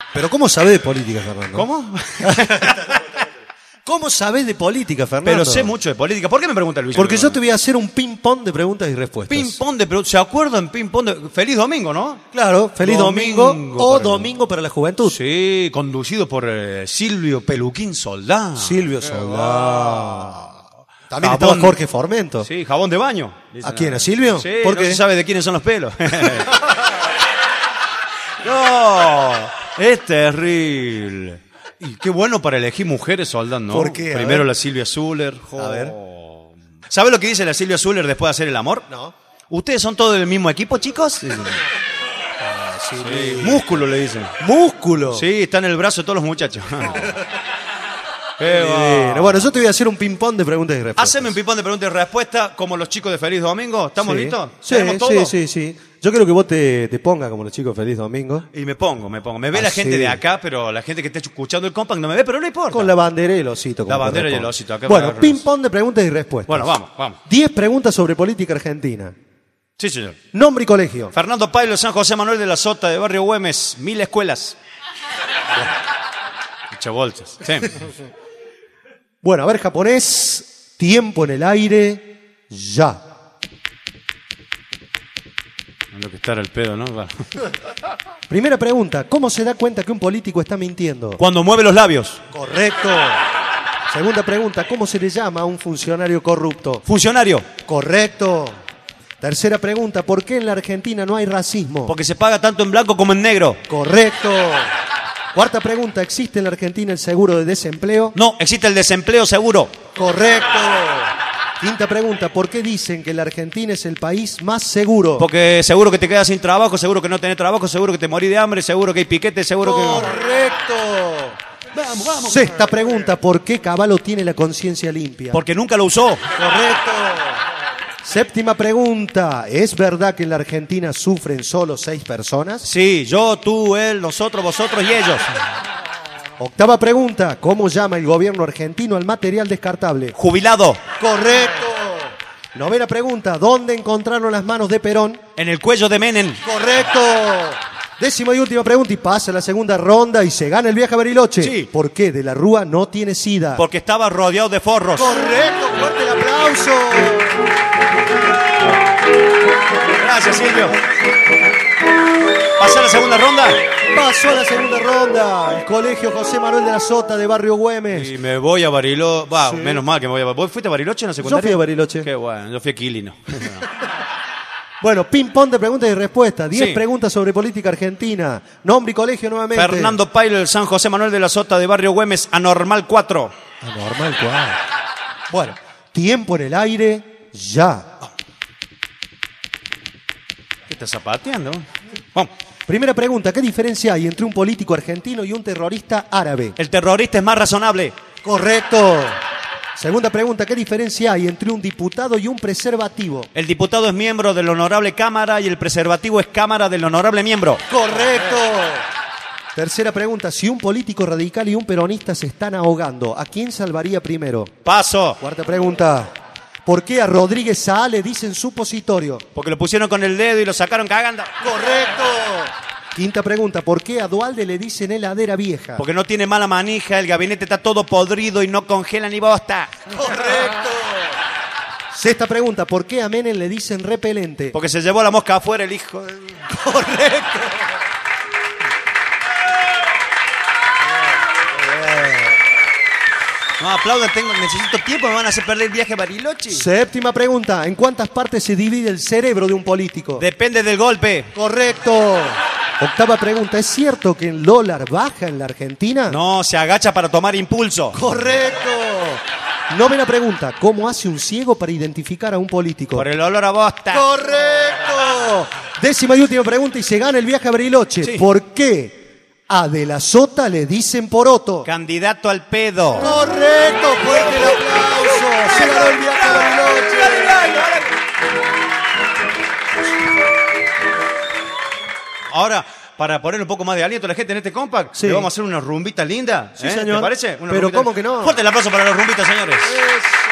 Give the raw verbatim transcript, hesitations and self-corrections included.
Pero ¿cómo sabés de política, Fernando? ¿Cómo? ¿Cómo sabés de política, Fernando? Pero sé mucho de política. ¿Por qué me pregunta Luis? Porque yo te voy a hacer un ping-pong de preguntas y respuestas. Ping-pong de preguntas. ¿Se acuerdan ping-pong de... Feliz domingo, ¿no? Claro, feliz domingo, Domingo o para- domingo para la juventud. Sí, conducido por eh, Silvio Peluquín Soldán. Silvio Soldán. También Jabón. estaba Jorge Formento. Sí, jabón de baño. ¿A quién? ¿A Silvio? Sí, ¿Por no qué? se sabe de quiénes son los pelos. No, es terrible. Y qué bueno para elegir mujeres, Soldán, ¿no? ¿Por qué? A Primero ver. la Silvia Zuller. A ver. ¿Sabe lo que dice la Silvia Zuller después de hacer el amor? No. ¿Ustedes son todos del mismo equipo, chicos? Sí. Músculo, le dicen. ¡Músculo! Sí, está en el brazo de todos los muchachos. Qué Bueno, va. bueno, yo te voy a hacer un ping-pong de preguntas y respuestas. Haceme un pipón de preguntas y respuestas como los chicos de Feliz Domingo. ¿Estamos Sí. listos? Sí, ¿Tenemos todo? sí, sí, sí. Yo quiero que vos te, te pongas como los chicos Feliz Domingo. Y me pongo, me pongo. Me ve Ah, la gente sí. de acá, pero la gente que está escuchando el compact no me ve, pero no importa. Con la bandera y el osito. como La bandera y el corresponde. osito, acá Bueno, para- ping-pong de preguntas y respuestas. Bueno, vamos, vamos. Diez preguntas sobre política argentina. Sí, señor. Nombre y colegio. Fernando Pailo, San José Manuel de la Sota, de Barrio Güemes, mil escuelas. Muchas bolsas. Sí. Bueno, a ver, japonés. Tiempo en el aire. Ya. Es lo que estar al pedo, ¿no? Claro. Primera pregunta. ¿Cómo se da cuenta que un político está mintiendo? Cuando mueve los labios. Correcto. Segunda pregunta. ¿Cómo se le llama a un funcionario corrupto? Funcionario. Correcto. Tercera pregunta. ¿Por qué en la Argentina no hay racismo? Porque se paga tanto en blanco como en negro. Correcto. Cuarta pregunta. ¿Existe en la Argentina el seguro de desempleo? No, existe el desempleo seguro. Correcto. Quinta pregunta. ¿Por qué dicen que la Argentina es el país más seguro? Porque seguro que te quedas sin trabajo, seguro que no tenés trabajo, seguro que te morís de hambre, seguro que hay piquete, seguro que... Correcto. Vamos, vamos. Sexta pregunta. ¿Por qué Cavallo tiene la conciencia limpia? Porque nunca lo usó. Correcto. Séptima pregunta. ¿Es verdad que en la Argentina sufren solo seis personas? Sí, yo, tú, él, nosotros, vosotros y ellos. Octava pregunta. ¿Cómo llama el gobierno argentino al material descartable? Jubilado. Correcto. Novena pregunta. ¿Dónde encontraron las manos de Perón? En el cuello de Menem. Correcto. Décima y última pregunta y pasa la segunda ronda y se gana el viaje a Bariloche. Sí. ¿Por qué De la Rúa no tiene sida? Porque estaba rodeado de forros. Correcto. Fuerte el aplauso. Gracias, Silvio. ¿Pasa la segunda ronda? Pasó a la segunda ronda. El colegio José Manuel de la Sota de Barrio Güemes. Y me voy a Bariloche. Va, Sí. menos mal que me voy a Bariloche. ¿Vos fuiste a Bariloche en la secundaria? Yo fui a Bariloche. Qué bueno, yo fui a Quilino. Bueno, ping-pong de preguntas y respuestas. Diez Sí. preguntas sobre política argentina. Nombre y colegio nuevamente. Fernando Pailo, del San José Manuel de la Sota, de Barrio Güemes, Anormal cuatro. Anormal, cuál. Bueno, tiempo en el aire, ya. ¿Qué estás zapateando? Vamos. Primera pregunta, ¿qué diferencia hay entre un político argentino y un terrorista árabe? El terrorista es más razonable. Correcto. Segunda pregunta, ¿qué diferencia hay entre un diputado y un preservativo? El diputado es miembro de la honorable Cámara y el preservativo es Cámara del honorable miembro. Correcto. Tercera pregunta, si un político radical y un peronista se están ahogando, ¿a quién salvaría primero? Paso. Cuarta pregunta, ¿por qué a Rodríguez Saá le dicen supositorio? Porque lo pusieron con el dedo y lo sacaron cagando. Correcto. Quinta pregunta, ¿por qué a Dualde le dicen heladera vieja? Porque no tiene mala manija, el gabinete está todo podrido y no congela ni bosta. Correcto. Sexta pregunta, ¿por qué a Menem le dicen repelente? Porque se llevó la mosca afuera el hijo. de- Correcto. No, aplaudan, tengo, necesito tiempo, me van a hacer perder el viaje a Bariloche. Séptima pregunta, ¿en cuántas partes se divide el cerebro de un político? Depende del golpe. Correcto. Octava pregunta, ¿es cierto que el dólar baja en la Argentina? No, se agacha para tomar impulso. Correcto. Novena pregunta, ¿cómo hace un ciego para identificar a un político? Por el olor a bosta. Correcto. Décima y última pregunta y se gana el viaje a Bariloche. Sí. ¿Por qué a De la Sota le dicen poroto? Candidato al pedo. Correcto, fuerte el aplauso. Se ganó el viaje a Bariloche. Ahora, para poner un poco más de aliento a la gente en este compact, Sí. le vamos a hacer una rumbita linda. Sí, ¿eh? señor. ¿Te parece? Una Pero rumbita- ¿cómo que no? Fuerte el aplauso para las rumbitas, señores. Eso.